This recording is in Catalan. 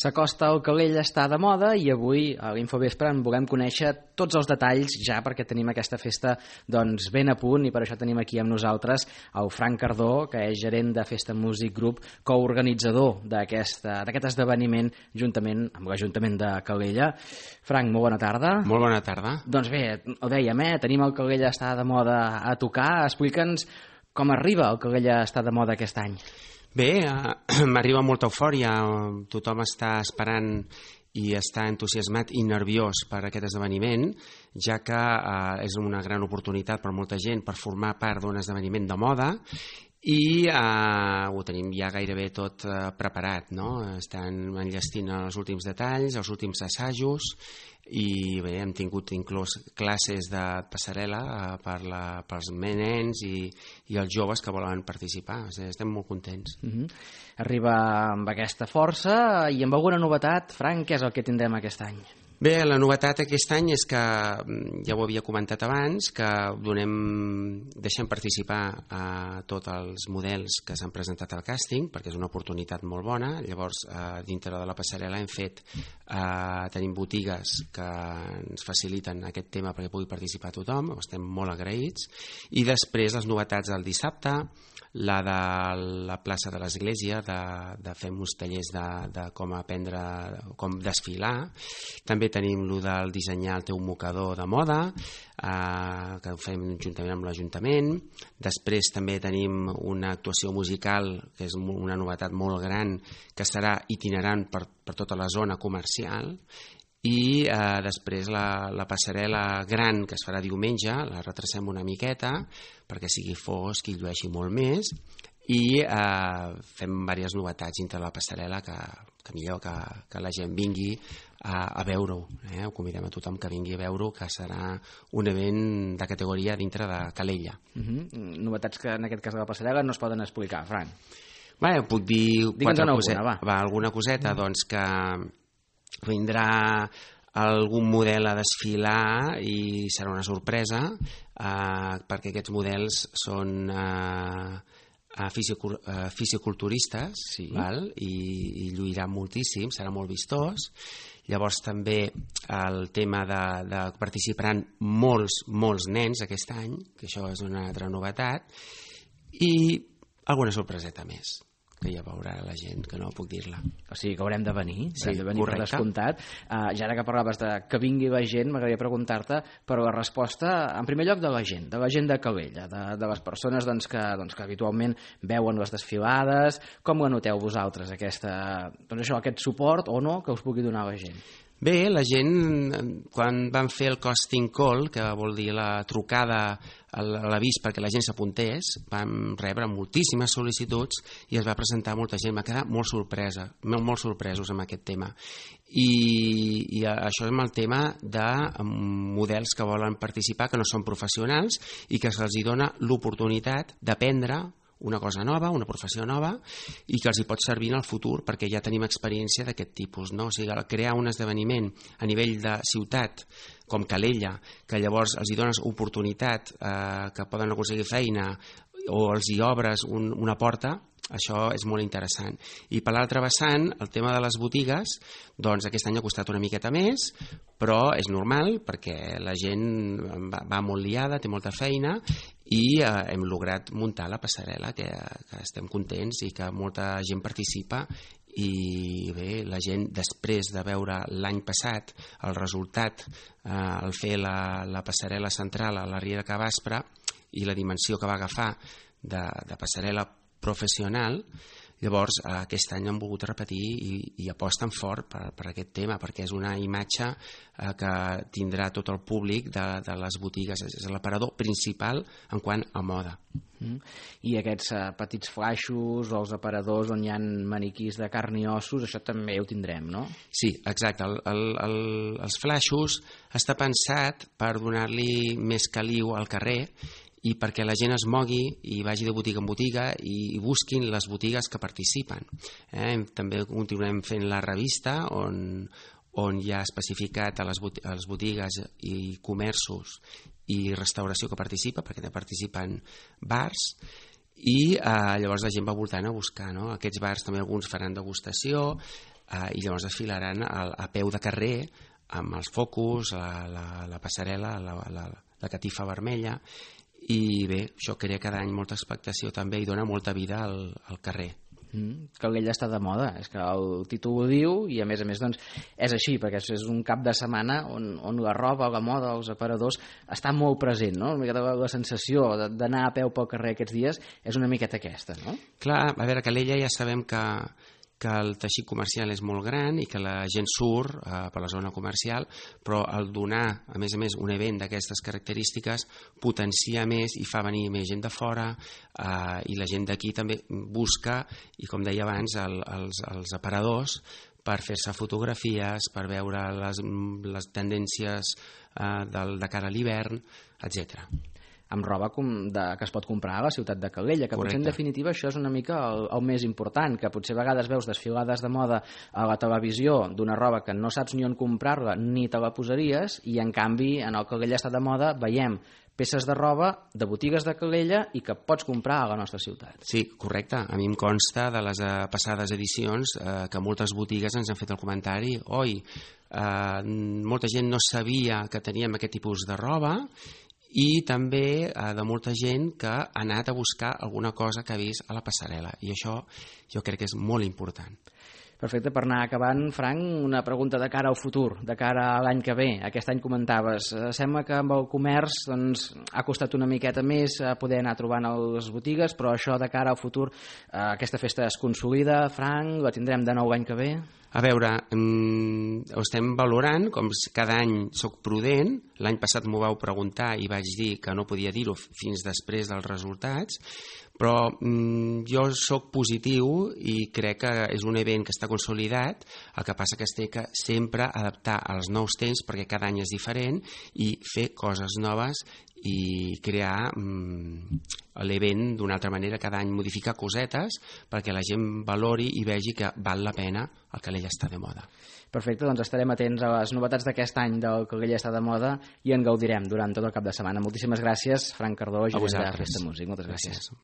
S'acosta el Calella està de moda i avui a l'Infovespre en volem conèixer tots els detalls ja perquè tenim aquesta festa doncs, ben a punt i per això tenim aquí amb nosaltres el Frank Cardó, que és gerent de Festa Music Group, coorganitzador d'aquest esdeveniment juntament amb l'Ajuntament de Calella. Frank, molt bona tarda. Molt bona tarda. Doncs bé, ho dèiem, tenim el Calella està de moda a tocar. Explica'ns com arriba el Calella està de moda aquest any. Bé, m'arriba molta eufòria, tothom està esperant i està entusiasmat i nerviós per aquest esdeveniment, ja que és una gran oportunitat per molta gent per formar part d'un esdeveniment de moda i ho tenim ja gairebé tot preparat, no? Estan enllestint els últims detalls, els últims assajos i bé, hem tingut inclús classes de passarel·la pels nens i els joves que volen participar. Estem molt contents. Arriba amb aquesta força i amb alguna novetat. Frank, què és el que tindrem aquest any? Bé, la novetat aquest any és que, ja ho havia comentat abans, que deixem participar a tots els models que s'han presentat al càsting, perquè és una oportunitat molt bona. Llavors, dintre de la passarel·la tenim botigues que ens faciliten aquest tema perquè pugui participar tothom, estem molt agraïts. I després les novetats del dissabte, la de la plaça de l'Església, de fer uns tallers de com aprendre, com desfilar. També tenim el del dissenyar el teu mocador de moda, que ho fem juntament amb l'Ajuntament. Després també tenim una actuació musical, que és una novetat molt gran, que serà itinerant per tota la zona comercial. I després la passarel·la gran que es farà diumenge, la retracem una miqueta perquè sigui fosc i llueixi molt més i fem diverses novetats dintre la passarel·la que millor que la gent vingui a veure-ho. Ho convidem a tothom que vingui a veure-ho, que serà un event de categoria dintre de Calella. Novetats que en aquest cas de la passarel·la no es poden explicar, Frank. Bé, puc dir alguna coseta, doncs que vindrà algun model a desfilar i serà una sorpresa perquè aquests models són fisiculturistes, sí. I lluiran moltíssim, serà molt vistós. Llavors també el tema de participaran molts nens aquest any, que això és una altra novetat, i alguna sorpreseta més que ja veurà la gent, que no puc dir-la. O sigui que haurem de venir, sí, per descomptat. Ja ara que parlaves de que vingui la gent, m'agradaria preguntar-te per la resposta, en primer lloc, de la gent de Calella, de les persones que habitualment veuen les desfilades. Com ho noteu vosaltres, aquest suport o no que us pugui donar la gent? Bé, la gent, quan van fer el casting call, que vol dir la trucada a l'avís perquè la gent s'apuntés, vam rebre moltíssimes sol·licituds i es va presentar molta gent. Va quedar molt sorpresos amb aquest tema. I això és amb el tema de models que volen participar, que no són professionals i que se'ls dona l'oportunitat d'aprendre una cosa nova, una professió nova i que els hi pot servir en el futur perquè ja tenim experiència d'aquest tipus, no? O sigui, crear un esdeveniment a nivell de ciutat com Calella, que llavors els hi dones oportunitat que poden aconseguir feina o els hi obres una porta, això és molt interessant. I per l'altre vessant, el tema de les botigues, doncs aquest any ha costat una miqueta més, però és normal perquè la gent va molt liada, té molta feina i hem lograt muntar la passarel·la, que estem contents i que molta gent participa. I bé, la gent, després de veure l'any passat el resultat al fer la passarel·la central a la Riera Cavaspre i la dimensió que va agafar de passarel·la professional, llavors aquest any han volgut repetir i aposten fort per aquest tema, perquè és una imatge que tindrà tot el públic de les botigues, és l'aparador principal en quant a moda. I aquests petits flaixos o els aparadors on hi ha maniquís de carn i ossos, això també ho tindrem, no? Sí, exacte. Els flaixos està pensat per donar-li més caliu al carrer i perquè la gent es mogui i vagi de botiga en botiga i busquin les botigues que participen. També continuem fent la revista on hi ha especificat a les botigues i comerços i restauració que participa, perquè també participen bars, i llavors la gent va voltant a buscar, no? Aquests bars també alguns faran degustació, i llavors desfilaran a peu de carrer amb els focus, la passarel·la, la catifa vermella, i bé, això crea cada any molta expectació també i dona molta vida al carrer. Calella està de moda, és que el títol ho diu i a més doncs, és així, perquè és un cap de setmana on la roba, la moda, els aparadors està molt present, no? Una miqueta la sensació d'anar a peu pel carrer aquests dies és una miqueta aquesta, no? Clar, a veure, Calella ja sabem que el teixit comercial és molt gran i que la gent surt per la zona comercial, però el donar, a més, un event d'aquestes característiques potencia més i fa venir més gent de fora, i la gent d'aquí també busca, i com deia abans, els aparadors per fer-se fotografies, per veure les tendències de cara a l'hivern, etc. Amb roba que es pot comprar a la ciutat de Calella, que potser en definitiva això és una mica el més important, que potser a vegades veus desfilades de moda a la televisió d'una roba que no saps ni on comprar-la ni te la posaries, i en canvi en el Calella està de moda veiem peces de roba de botigues de Calella i que pots comprar a la nostra ciutat. Sí, correcte. A mi em consta de les passades edicions que moltes botigues ens han fet el comentari: oi, molta gent no sabia que teníem aquest tipus de roba, i també de molta gent que ha anat a buscar alguna cosa que ha vist a la passarel·la, i això jo crec que és molt important. Perfecte, per anar acabant, Frank, una pregunta de cara al futur, de cara a l'any que ve. Aquest any comentaves, sembla que amb el comerç ha costat una miqueta més poder anar trobant a les botigues, però això de cara al futur, aquesta festa es consolida, Frank, la tindrem de nou l'any que ve? A veure, ho estem valorant, com cada any soc prudent. L'any passat m'ho vau preguntar i vaig dir que no podia dir-ho fins després dels resultats, però jo soc positiu i crec que és un event que està consolidat. El que passa que es té que sempre adaptar als nous temps, perquè cada any és diferent, i fer coses noves i crear l'event d'una altra manera, cada any modificar cosetes perquè la gent valori i vegi que val la pena el Calella està de moda. Perfecte, doncs estarem atents a les novetats d'aquest any del Calella està de moda i en gaudirem durant tot el cap de setmana. Moltíssimes gràcies, Frank Cardó, gerent de Festa Músic. Moltes gràcies.